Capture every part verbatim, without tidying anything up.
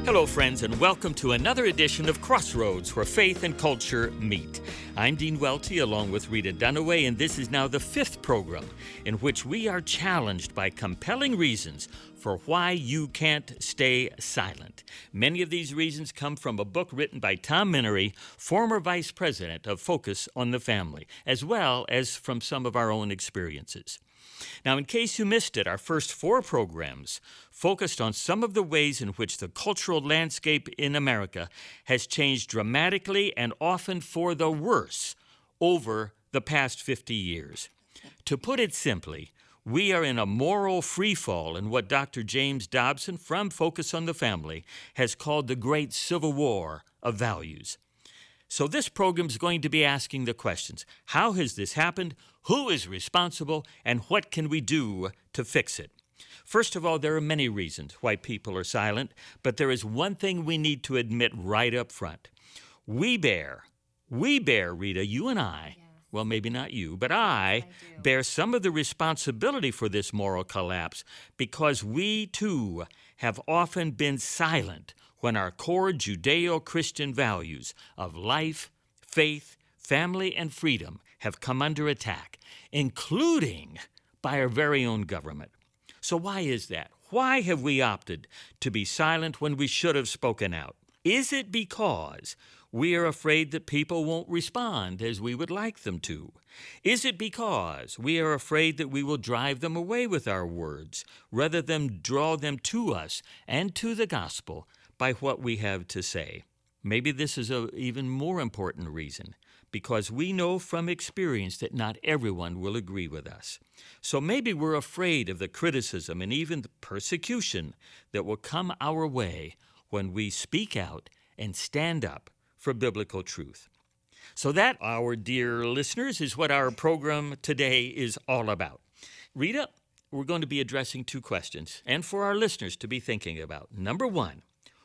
Hello, friends, and welcome to another edition of Crossroads, where faith and culture meet. I'm Dean Welty, along with Rita Dunaway, and this is now the fifth program in which we are challenged by compelling reasons for why you can't stay silent. Many of these reasons come from a book written by Tom Menery, former vice president of Focus on the Family, as well as from some of our own experiences. Now, in case you missed it, our first four programs focused on some of the ways in which the cultural landscape in America has changed dramatically and often for the worse over the past fifty years. To put it simply, we are in a moral freefall in what Doctor James Dobson from Focus on the Family has called the Great Civil War of Values. So this program is going to be asking the questions: how has this happened? Who is responsible? And what can we do to fix it? First of all, there are many reasons why people are silent, but there is one thing we need to admit right up front. We bear, we bear, Rita, you and I, yes. Well, maybe not you, but I, I bear some of the responsibility for this moral collapse because we, too, have often been silent when our core Judeo-Christian values of life, faith, family, and freedom have come under attack, including by our very own government. So why is that? Why have we opted to be silent when we should have spoken out? Is it because we are afraid that people won't respond as we would like them to? Is it because we are afraid that we will drive them away with our words rather than draw them to us and to the gospel by what we have to say? Maybe this is an even more important reason, because we know from experience that not everyone will agree with us. So maybe we're afraid of the criticism and even the persecution that will come our way when we speak out and stand up for biblical truth. So that, our dear listeners, is what our program today is all about. Rita, we're going to be addressing two questions, and for our listeners to be thinking about. Number one,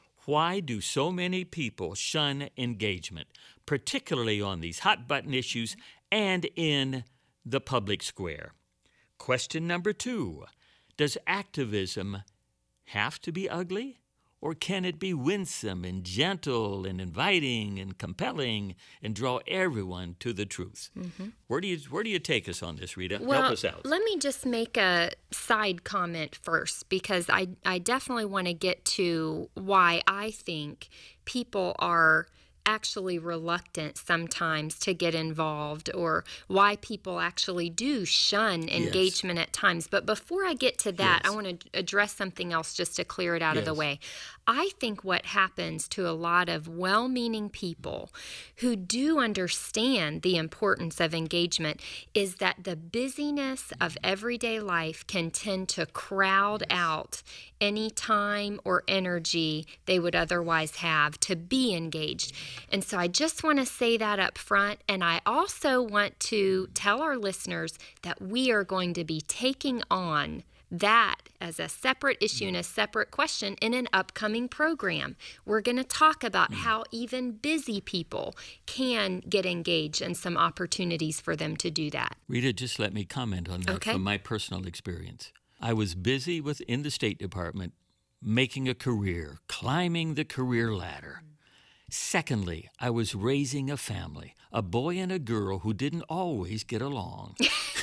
why do so many people shun engagement, particularly on these hot-button issues and in the public square? Question number two, does activism have to be ugly, or can it be winsome and gentle and inviting and compelling and draw everyone to the truth? Mm-hmm. Where do you where do you take us on this, Rita? Well, help us out. Let me just make a side comment first, because I, I definitely want to get to why I think people are actually reluctant sometimes to get involved, or why people actually do shun engagement yes. at times. But before I get to that, yes. I want to address something else just to clear it out yes. of the way. I think what happens to a lot of well-meaning people who do understand the importance of engagement is that the busyness of everyday life can tend to crowd out any time or energy they would otherwise have to be engaged. And so I just want to say that up front. And I also want to tell our listeners that we are going to be taking on that as a separate issue and a separate question in an upcoming program. We're going to talk about how even busy people can get engaged and some opportunities for them to do that. Rita, just let me comment on that okay. from my personal experience. I was busy within the State Department making a career, climbing the career ladder. Secondly, I was raising a family, a boy and a girl who didn't always get along.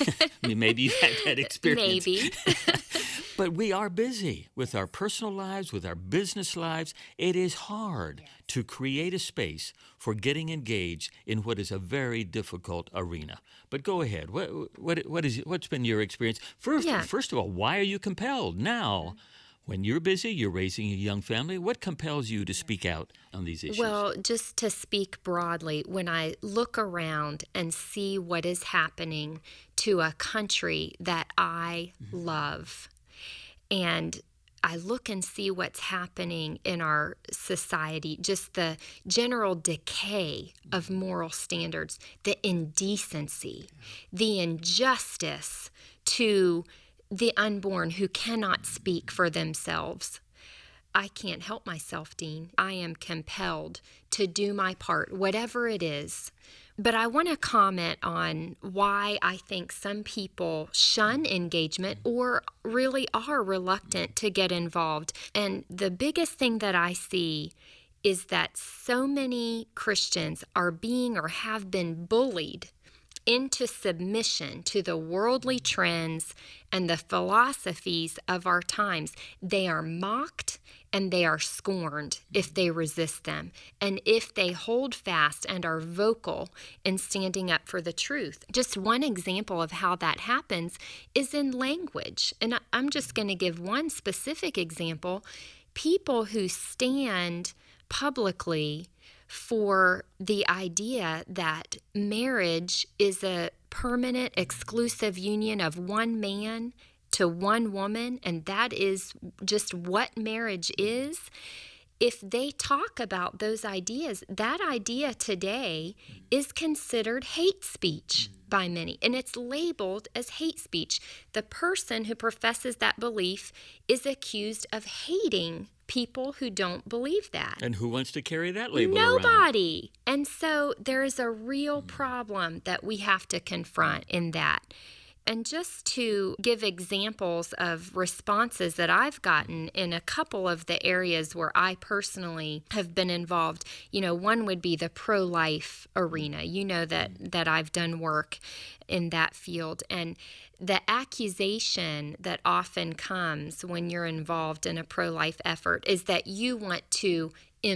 I mean, maybe you've had that experience. Maybe. But we are busy with our personal lives, with our business lives. It is hard yes. to create a space for getting engaged in what is a very difficult arena. But go ahead. What what what is what's been your experience? First, yeah. first of all, why are you compelled now? When you're busy, you're raising a young family, what compels you to speak out on these issues? Well, just to speak broadly, when I look around and see what is happening to a country that I mm-hmm. love, and I look and see what's happening in our society, just the general decay of moral standards, the indecency, the injustice to the unborn who cannot speak for themselves. I can't help myself, Dean. I am compelled to do my part, whatever it is, But I want to comment on why I think some people shun engagement or really are reluctant to get involved. And the biggest thing that I see is that so many Christians are being or have been bullied into submission to the worldly trends and the philosophies of our times. They are mocked and they are scorned if they resist them, and if they hold fast and are vocal in standing up for the truth. Just one example of how that happens is in language. And I'm just going to give one specific example. People who stand publicly for the idea that marriage is a permanent, exclusive union of one man to one woman, and that is just what marriage is. If they talk about those ideas, that idea today is considered hate speech by many, and it's labeled as hate speech. The person who professes that belief is accused of hating people who don't believe that. And who wants to carry that label Nobody. around? And so there is a real problem that we have to confront in that. And just to give examples of responses that I've gotten in a couple of the areas where I personally have been involved, you know, one would be the pro-life arena. You know that, that I've done work in that field. And the accusation that often comes when you're involved in a pro-life effort is that you want to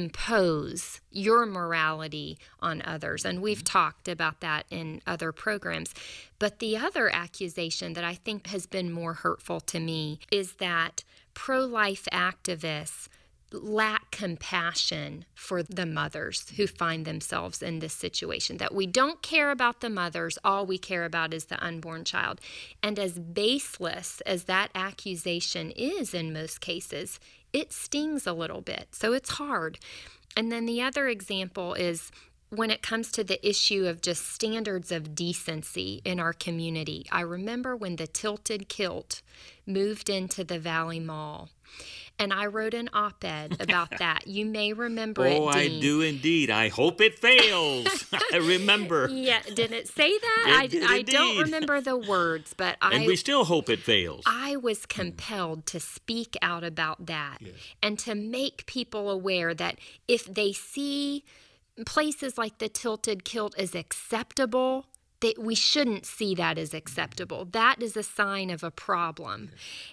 impose your morality on others. And we've talked about that in other programs. But the other accusation that I think has been more hurtful to me is that pro-life activists lack compassion for the mothers who find themselves in this situation, that we don't care about the mothers, all we care about is the unborn child. And as baseless as that accusation is in most cases, it stings a little bit, so it's hard. And then the other example is when it comes to the issue of just standards of decency in our community. I remember when the Tilted Kilt moved into the Valley Mall, and I wrote an op-ed about that. You may remember it, Oh, I Dean. do indeed. I hope it fails. I remember. Yeah, did it say that? It did I, I don't indeed. remember the words, but I... And we still hope it fails. I was compelled to speak out about that, yes, and to make people aware that if they see places like the Tilted Kilt as acceptable, that we shouldn't see that as acceptable. That is a sign of a problem.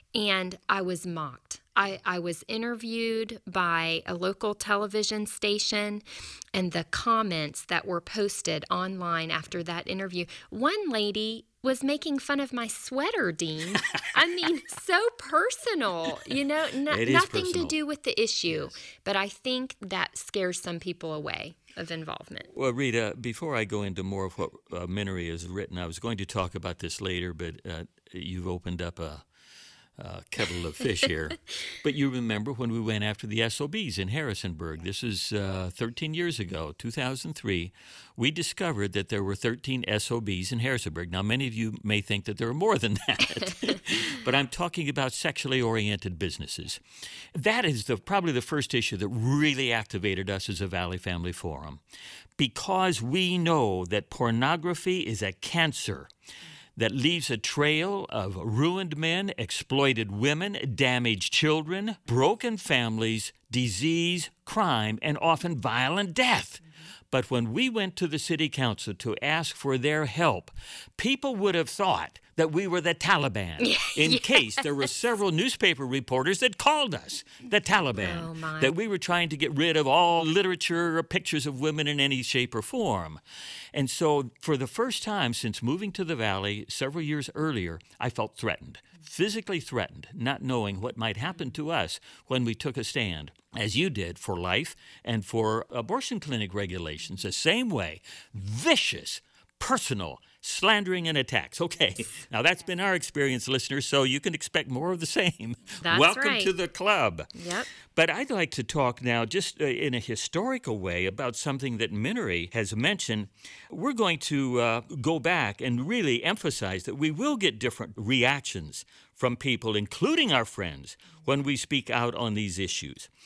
And I was mocked. I, I was interviewed by a local television station, and the comments that were posted online after that interview, one lady was making fun of my sweater, Dean. I mean, so personal, you know, no, It is nothing personal. to do with the issue. Yes. But I think that scares some people away of involvement. Well, Rita, before I go into more of what uh, Minnery has written, I was going to talk about this later, but uh, you've opened up a Uh, kettle of fish here. But you remember when we went after the S O Bs in Harrisonburg. This is uh, thirteen years ago, two thousand three. We discovered that there were thirteen S O Bs in Harrisonburg. Now, many of you may think that there are more than that. But I'm talking about sexually oriented businesses. That is the probably the first issue that really activated us as a Valley Family Forum, because we know that pornography is a cancer that leaves a trail of ruined men, exploited women, damaged children, broken families, disease, crime, and often violent death. But when we went to the city council to ask for their help, people would have thought that we were the Taliban, in yes. case there were several newspaper reporters that called us the Taliban, oh my. that we were trying to get rid of all literature or pictures of women in any shape or form. And so for the first time since moving to the Valley several years earlier, I felt threatened, physically threatened, not knowing what might happen to us when we took a stand, as you did, for life and for abortion clinic regulations, the same way, vicious, personal, slandering and attacks. Okay, now that's been our experience, listeners, so you can expect more of the same. That's Welcome right. to the club. Yep. But I'd like to talk now just uh, in a historical way about something that Minnery has mentioned. We're going to uh, go back and really emphasize that we will get different reactions from people, including our friends, when we speak out on these issues.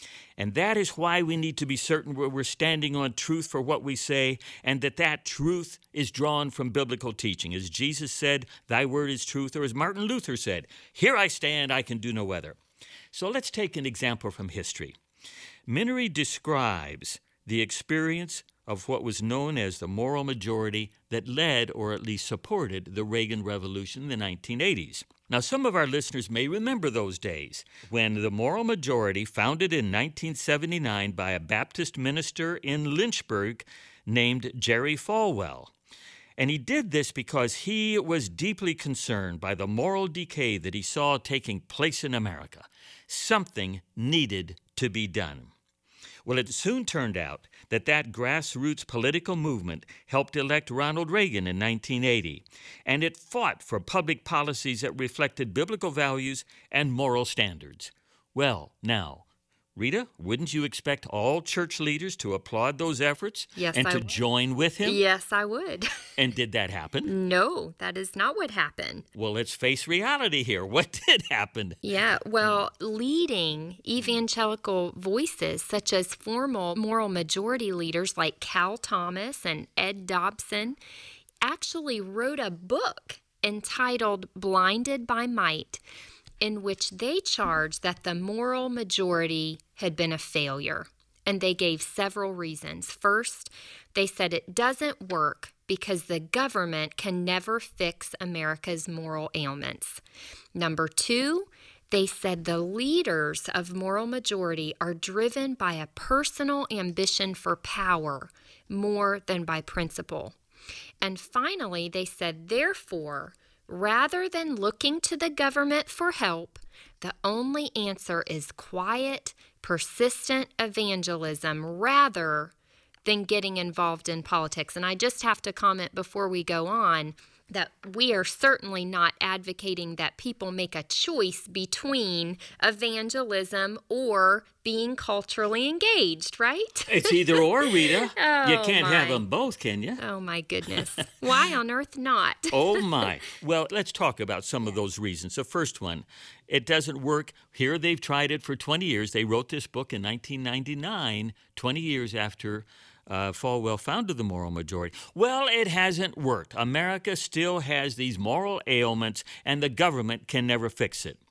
And that is why we need to be certain where we're standing on truth for what we say, and that that truth is drawn from biblical teaching. As Jesus said, thy word is truth, or as Martin Luther said, here I stand, I can do no other. So let's take an example from history. Minnery describes the experience of what was known as the moral majority that led, or at least supported, the Reagan Revolution in the nineteen eighties. Now, some of our listeners may remember those days when the moral majority, founded in nineteen seventy-nine by a Baptist minister in Lynchburg named Jerry Falwell. And he did this because he was deeply concerned by the moral decay that he saw taking place in America. Something needed to be done. Well, it soon turned out that that grassroots political movement helped elect Ronald Reagan in nineteen eighty, and it fought for public policies that reflected biblical values and moral standards. Well, now, Rita, wouldn't you expect all church leaders to applaud those efforts Yes, and I to would. join with him? Yes, I would. And did that happen? No, that is not what happened. Well, let's face reality here. What did happen? Yeah, well, leading evangelical voices such as formal moral majority leaders like Cal Thomas and Ed Dobson actually wrote a book entitled Blinded by Might, in which they charged that the moral majority had been a failure. And they gave several reasons. First, they said it doesn't work because the government can never fix America's moral ailments. Number two, they said the leaders of moral majority are driven by a personal ambition for power more than by principle. And finally, they said, therefore, rather than looking to the government for help, the only answer is quiet, persistent evangelism rather than getting involved in politics. And I just have to comment before we go on that we are certainly not advocating that people make a choice between evangelism or being culturally engaged, right? It's either or, Rita. Oh, you can't my. have them both, can you? Oh, my goodness. Why on earth not? Oh, my. Well, let's talk about some of those reasons. The first one, it doesn't work. Here they've tried it for twenty years. They wrote this book in nineteen ninety-nine, twenty years after Uh, Falwell founded the moral majority. Well, it hasn't worked. America still has these moral ailments, and the government can never fix it.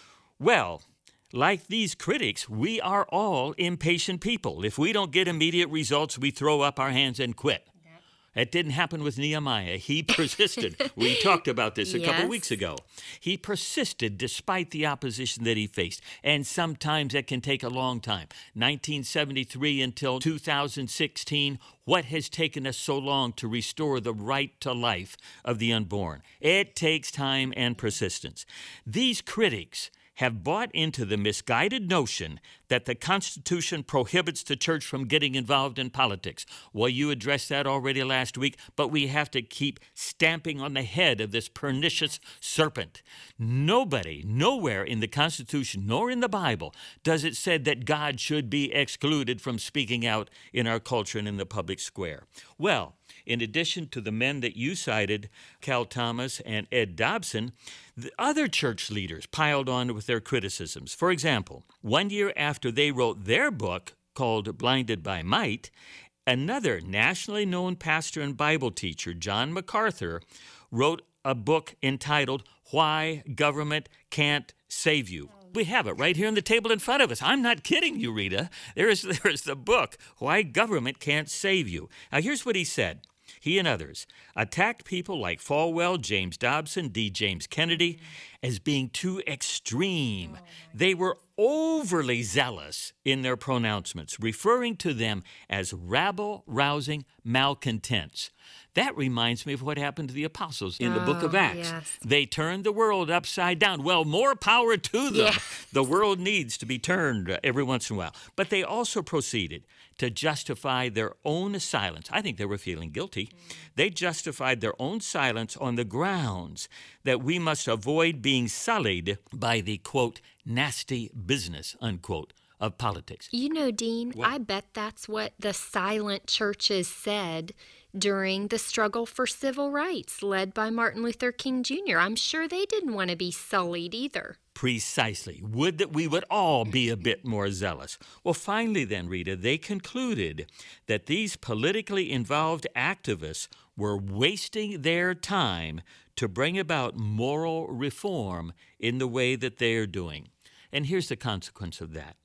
Well, like these critics, we are all impatient people. If we don't get immediate results, we throw up our hands and quit. It didn't happen with Nehemiah. He persisted. We talked about this a Yes. couple weeks ago. He persisted despite the opposition that he faced, and sometimes that can take a long time. nineteen seventy-three until two thousand sixteen, what has taken us so long to restore the right to life of the unborn? It takes time and persistence. These critics have bought into the misguided notion that the Constitution prohibits the church from getting involved in politics. Well, you addressed that already last week, but we have to keep stamping on the head of this pernicious serpent. Nobody, nowhere in the Constitution, nor in the Bible, does it say that God should be excluded from speaking out in our culture and in the public square. Well, in addition to the men that you cited, Cal Thomas and Ed Dobson, the other church leaders piled on with their criticisms. For example, one year after they wrote their book called Blinded by Might, another nationally known pastor and Bible teacher, John MacArthur, wrote a book entitled Why Government Can't Save You. We have it right here on the table in front of us. I'm not kidding you, Rita. There is, there is the book, Why Government Can't Save You. Now, here's what he said. He and others attacked people like Falwell, James Dobson, D. James Kennedy as being too extreme. They were overly zealous in their pronouncements, referring to them as rabble-rousing malcontents. That reminds me of what happened to the apostles in the book of Oh, Acts. yes. They turned the world upside down. Well, more power to them. Yeah. The world needs to be turned uh, every once in a while. But they also proceeded to justify their own silence. I think they were feeling guilty. They justified their own silence on the grounds that we must avoid being sullied by the, quote, nasty business, unquote, of politics. You know, Dean, What? I bet that's what the silent churches said during the struggle for civil rights led by Martin Luther King Junior I'm sure they didn't want to be sullied either. Precisely. Would that we would all be a bit more zealous. Well, finally then, Rita, they concluded that these politically involved activists were wasting their time to bring about moral reform in the way that they are doing. And here's the consequence of that.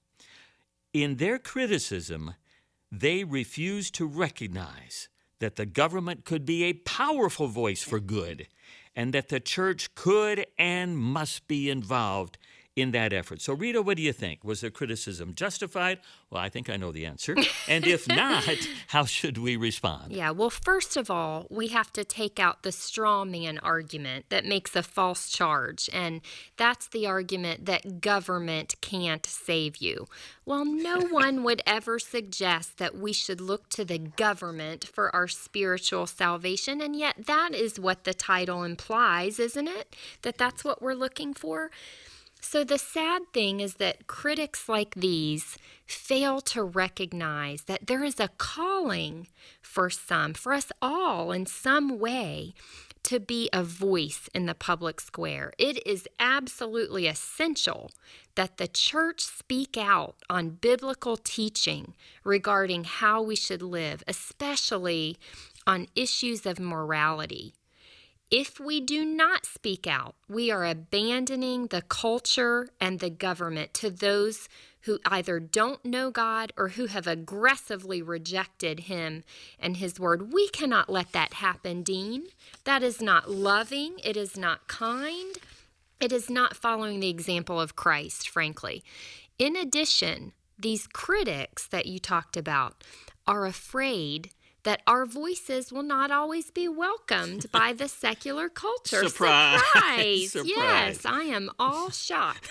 In their criticism, they refused to recognize that the government could be a powerful voice for good, and that the church could and must be involved in that effort. So, Rita, what do you think? Was the criticism justified? Well, I think I know the answer. And if not, how should we respond? Yeah, well, first of all, we have to take out the straw man argument that makes a false charge, and that's the argument that government can't save you. Well, no one would ever suggest that we should look to the government for our spiritual salvation, and yet that is what the title implies, isn't it? That that's what we're looking for? So the sad thing is that critics like these fail to recognize that there is a calling for some, for us all in some way, to be a voice in the public square. It is absolutely essential that the church speak out on biblical teaching regarding how we should live, especially on issues of morality. If we do not speak out, we are abandoning the culture and the government to those who either don't know God or who have aggressively rejected Him and His Word. We cannot let that happen, Dean. That is not loving. It is not kind. It is not following the example of Christ, frankly. In addition, these critics that you talked about are afraid that our voices will not always be welcomed by the secular culture. Surprise! Surprise! Surprise. Yes, I am all shocked.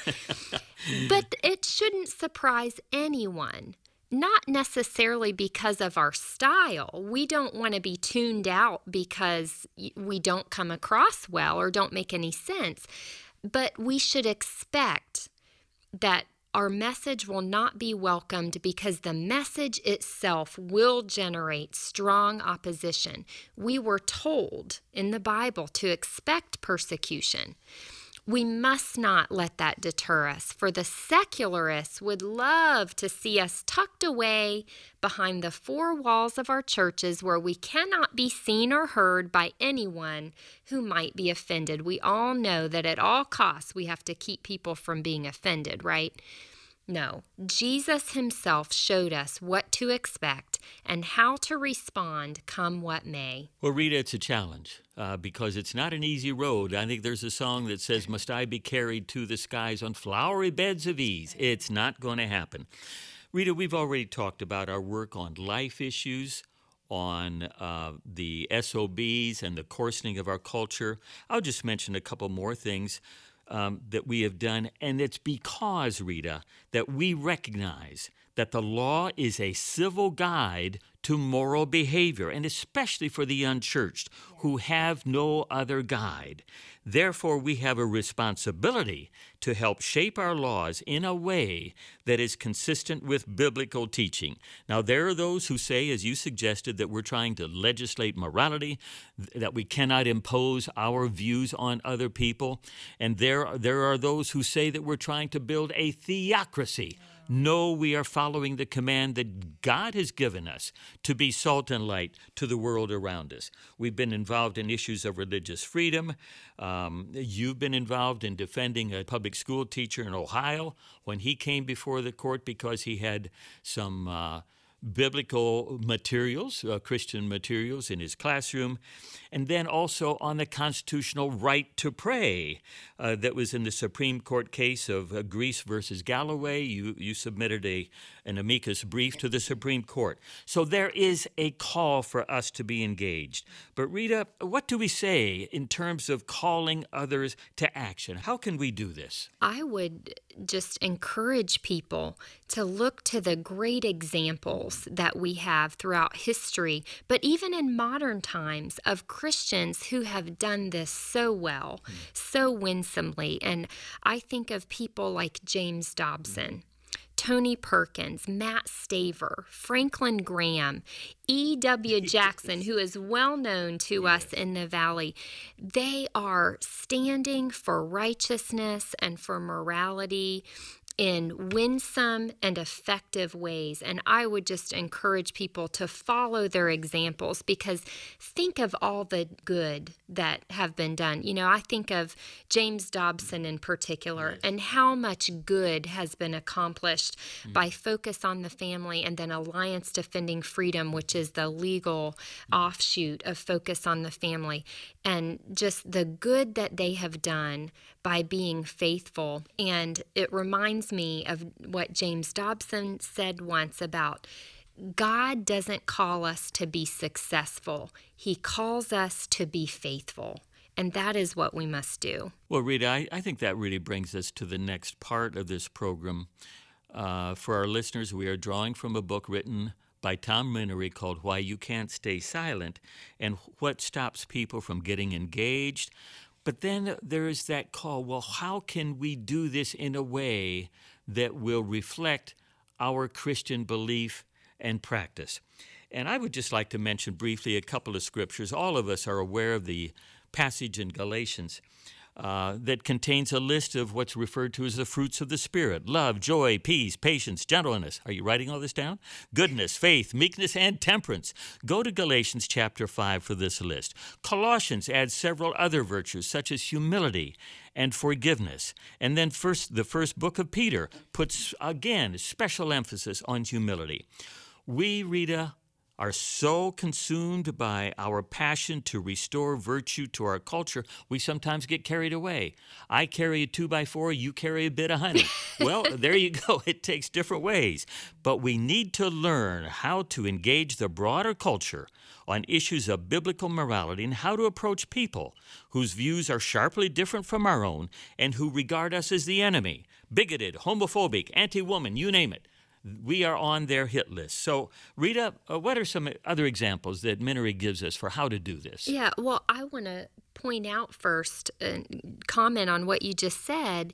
But it shouldn't surprise anyone, not necessarily because of our style. We don't want to be tuned out because we don't come across well or don't make any sense. But we should expect that our message will not be welcomed because the message itself will generate strong opposition. We were told in the Bible to expect persecution. We must not let that deter us, for the secularists would love to see us tucked away behind the four walls of our churches where we cannot be seen or heard by anyone who might be offended. We all know that at all costs we have to keep people from being offended, right? No, Jesus Himself showed us what to expect and how to respond come what may. Well, Rita, it's a challenge uh, because it's not an easy road. I think there's a song that says, "Must I be carried to the skies on flowery beds of ease?" It's not going to happen. Rita, we've already talked about our work on life issues, on uh, the S O Bs and the coarsening of our culture. I'll just mention a couple more things Um, that we have done, and it's because, Rita, that we recognize that the law is a civil guide to moral behavior, and especially for the unchurched who have no other guide. Therefore, we have a responsibility to help shape our laws in a way that is consistent with biblical teaching. Now, there are those who say, as you suggested, that we're trying to legislate morality, that we cannot impose our views on other people. And there, there are those who say that we're trying to build a theocracy. No, we are following the command that God has given us to be salt and light to the world around us. We've been involved in issues of religious freedom. Um, you've been involved in defending a public school teacher in Ohio when he came before the court because he had some uh, biblical materials, uh, Christian materials in his classroom, and then also on the constitutional right to pray uh, that was in the Supreme Court case of uh, Greece versus Galloway. You, you submitted a, an amicus brief to the Supreme Court. So there is a call for us to be engaged. But Rita, what do we say in terms of calling others to action? How can we do this? I would just encourage people to look to the great examples that we have throughout history, but even in modern times, of Christians who have done this so well, mm. so winsomely. And I think of people like James Dobson. Tony Perkins, Matt Staver, Franklin Graham, E W Jackson, who is well known to yes. us in the Valley. They are standing for righteousness and for morality in winsome and effective ways. And I would just encourage people to follow their examples, because think of all the good that have been done. You know, I think of James Dobson in particular, yes. and how much good has been accomplished mm-hmm. by Focus on the Family and then Alliance Defending Freedom, which is the legal mm-hmm. offshoot of Focus on the Family. And just the good that they have done by being faithful. And it reminds me of what James Dobson said once about God doesn't call us to be successful. He calls us to be faithful. And that is what we must do. Well, Rita, I, I think that really brings us to the next part of this program. Uh, for our listeners, we are drawing from a book written by Tom Menery called Why You Can't Stay Silent, and what stops people from getting engaged. But then there is that call, well, how can we do this in a way that will reflect our Christian belief and practice? And I would just like to mention briefly a couple of scriptures. All of us are aware of the passage in Galatians uh, that contains a list of what's referred to as the fruits of the Spirit: love, joy, peace, patience, gentleness. Are you writing all this down? Goodness, faith, meekness, and temperance. Go to Galatians chapter five for this list. Colossians adds several other virtues, such as humility and forgiveness. And then first, the first book of Peter puts, again, special emphasis on humility. We, Rita, are so consumed by our passion to restore virtue to our culture, we sometimes get carried away. I carry a two by four, you carry a bit of honey. Well, there you go. It takes different ways. But we need to learn how to engage the broader culture on issues of biblical morality and how to approach people whose views are sharply different from our own and who regard us as the enemy, bigoted, homophobic, anti-woman, you name it. We are on their hit list. So, Rita, uh, what are some other examples that Menery gives us for how to do this? Yeah, well, I want to point out first and comment on what you just said.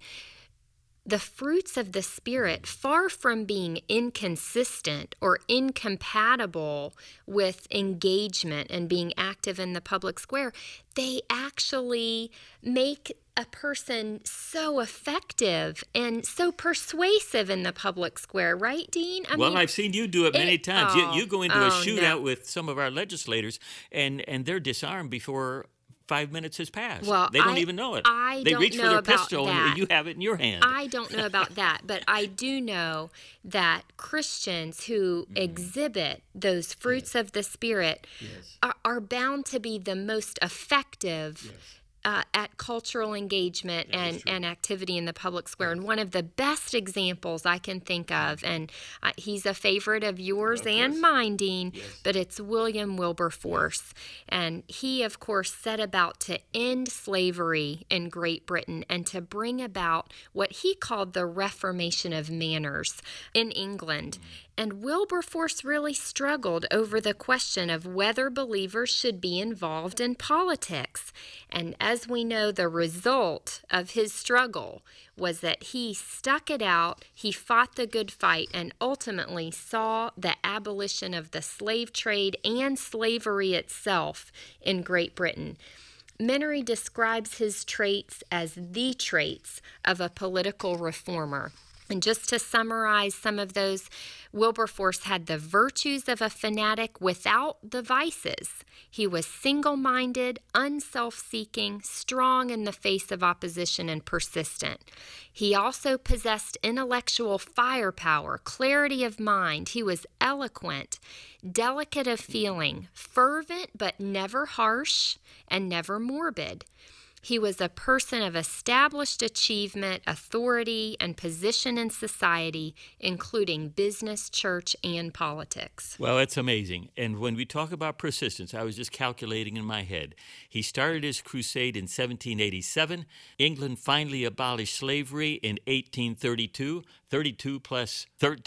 The fruits of the Spirit, far from being inconsistent or incompatible with engagement and being active in the public square, they actually make a person so effective and so persuasive in the public square, right, Dean? I well, mean, I've seen you do it many it, times. Oh, you, you go into oh, a shootout no. with some of our legislators, and, and they're disarmed before five minutes has passed. Well, they don't I, even know it. I they don't reach know for their about pistol, that. and you have it in your hand. I don't know about that, but I do know that Christians who mm. exhibit those fruits yes. of the Spirit yes. are, are bound to be the most effective yes. Uh, at cultural engagement and, and activity in the public square. And one of the best examples I can think of, and uh, he's a favorite of yours of and mine, Dean, yes. but it's William Wilberforce. Yes. And he, of course, set about to end slavery in Great Britain and to bring about what he called the Reformation of Manners in England. Mm-hmm. And Wilberforce really struggled over the question of whether believers should be involved in politics. And as we know, the result of his struggle was that he stuck it out, he fought the good fight, and ultimately saw the abolition of the slave trade and slavery itself in Great Britain. Menery describes his traits as the traits of a political reformer. And just to summarize some of those, Wilberforce had the virtues of a fanatic without the vices. He was single-minded, unself-seeking, strong in the face of opposition, and persistent. He also possessed intellectual firepower, clarity of mind. He was eloquent, delicate of feeling, fervent but never harsh, and never morbid. He was a person of established achievement, authority, and position in society, including business, church, and politics. Well, it's amazing. And when we talk about persistence, I was just calculating in my head. He started his crusade in seventeen eighty-seven. England finally abolished slavery in eighteen thirty-two. thirty-two plus thirteen,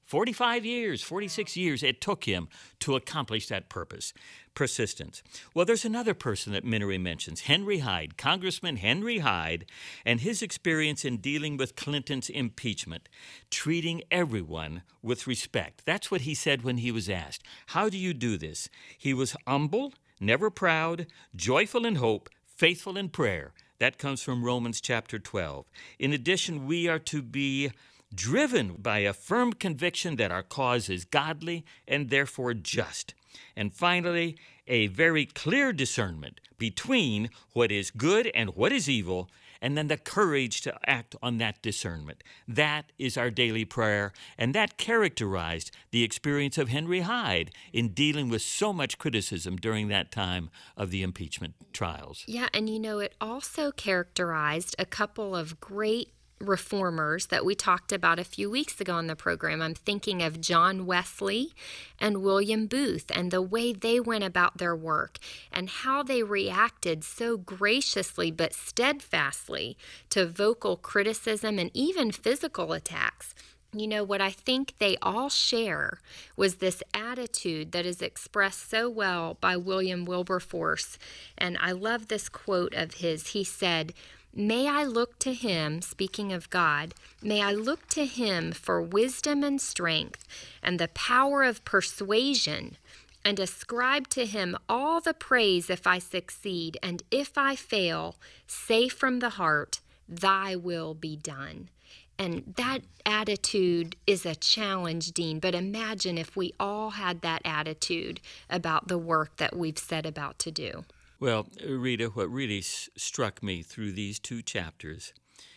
forty-five years, forty-six years it took him to accomplish that purpose. Persistence. Well, there's another person that Minnery mentions, Henry Hyde, Congressman Henry Hyde, and his experience in dealing with Clinton's impeachment, treating everyone with respect. That's what he said when he was asked, how do you do this? He was humble, never proud, joyful in hope, faithful in prayer. That comes from Romans chapter twelve. In addition, we are to be driven by a firm conviction that our cause is godly and therefore just. And finally, a very clear discernment between what is good and what is evil, and then the courage to act on that discernment. That is our daily prayer, and that characterized the experience of Henry Hyde in dealing with so much criticism during that time of the impeachment trials. Yeah, and you know, it also characterized a couple of great reformers that we talked about a few weeks ago on the program. I'm thinking of John Wesley and William Booth and the way they went about their work and how they reacted so graciously but steadfastly to vocal criticism and even physical attacks. You know, what I think they all share was this attitude that is expressed so well by William Wilberforce. And I love this quote of his. He said, "May I look to him," speaking of God, "may I look to him for wisdom and strength and the power of persuasion, and ascribe to him all the praise if I succeed, and if I fail, say from the heart, thy will be done." And that attitude is a challenge, Dean, but imagine if we all had that attitude about the work that we've set about to do. Well, Rita, what really s- struck me through these two chapters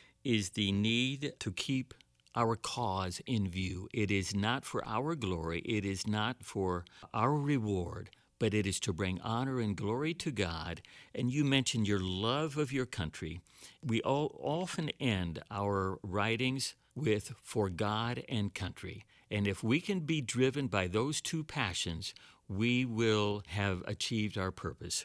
is the need to keep our cause in view. It is not for our glory, it is not for our reward, but it is to bring honor and glory to God. And you mentioned your love of your country. We all often end our writings with "for God and country." And if we can be driven by those two passions, we will have achieved our purpose.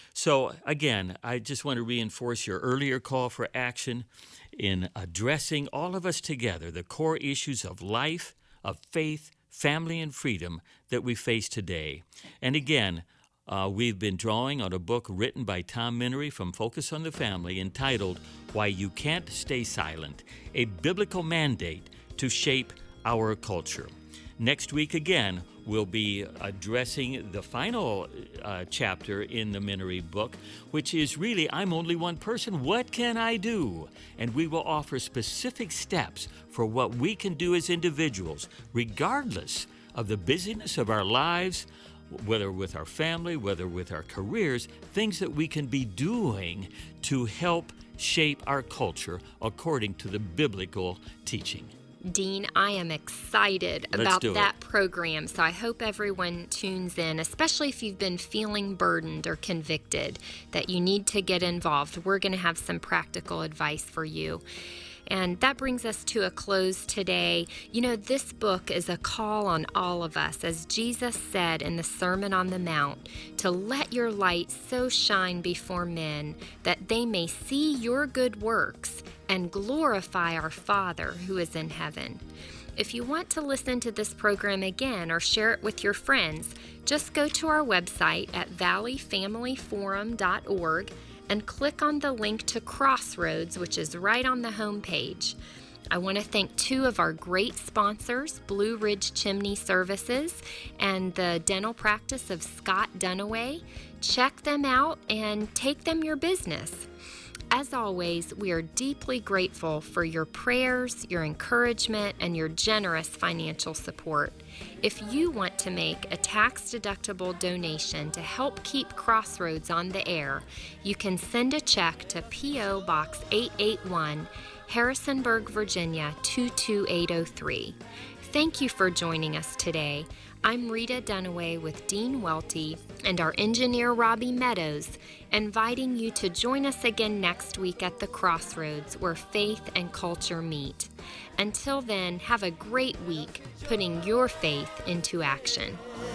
So again, I just want to reinforce your earlier call for action in addressing all of us together the core issues of life, of faith, family, and freedom that we face today. And again, uh, we've been drawing on a book written by Tom Minnery from Focus on the Family entitled Why You Can't Stay Silent, a biblical mandate to shape our culture. Next week, again, we'll be addressing the final uh, chapter in the Minnery book, which is really, I'm only one person, what can I do? And we will offer specific steps for what we can do as individuals, regardless of the busyness of our lives, whether with our family, whether with our careers, things that we can be doing to help shape our culture according to the biblical teaching. Dean, I am excited Let's about do that it. program, so I hope everyone tunes in, especially if you've been feeling burdened or convicted that you need to get involved. We're going to have some practical advice for you. And that brings us to a close today. You know, this book is a call on all of us, as Jesus said in the Sermon on the Mount, to let your light so shine before men that they may see your good works and glorify our Father who is in heaven. If you want to listen to this program again or share it with your friends, just go to our website at valley family forum dot org and click on the link to Crossroads, which is right on the home page. I want to thank two of our great sponsors, Blue Ridge Chimney Services and the dental practice of Scott Dunaway. Check them out and take them your business. As always, we are deeply grateful for your prayers, your encouragement, and your generous financial support. If you want to make a tax-deductible donation to help keep Crossroads on the air, you can send a check to P O Box eight eighty-one, Harrisonburg, Virginia two two eight oh three. Thank you for joining us today. I'm Rita Dunaway with Dean Welty and our engineer Robbie Meadows, inviting you to join us again next week at the Crossroads where faith and culture meet. Until then, have a great week putting your faith into action.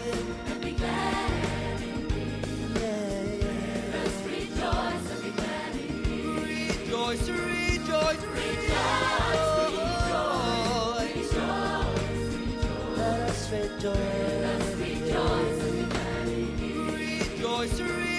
Rejoice, rejoice, rejoice. rejoice. Rejoice, rejoice.